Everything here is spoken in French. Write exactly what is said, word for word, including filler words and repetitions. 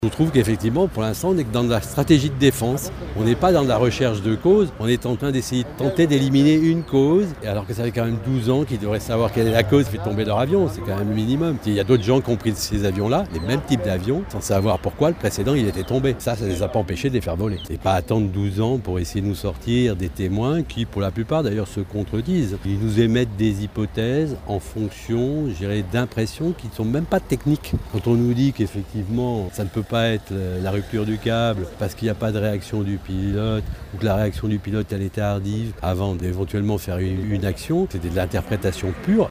Je trouve qu'effectivement, pour l'instant, on est que dans la stratégie de défense. On n'est pas dans la recherche de cause. On est en train d'essayer de tenter d'éliminer une cause. Et alors que ça fait quand même douze ans qu'ils devraient savoir quelle est la cause qui fait tomber leur avion. C'est quand même le minimum. Il y a d'autres gens qui ont pris ces avions-là, les mêmes types d'avions, sans savoir pourquoi le précédent il était tombé. Ça, ça ne les a pas empêchés de les faire voler. C'est pas attendre douze ans pour essayer de nous sortir des témoins qui, pour la plupart d'ailleurs, se contredisent. Ils nous émettent des hypothèses en fonction, je dirais, d'impressions qui ne sont même pas techniques. Quand on nous dit qu'effectivement, ça ne peut pas être la rupture du câble parce qu'il n'y a pas de réaction du pilote ou que la réaction du pilote elle est tardive avant d'éventuellement faire une, une action, c'est de l'interprétation pure.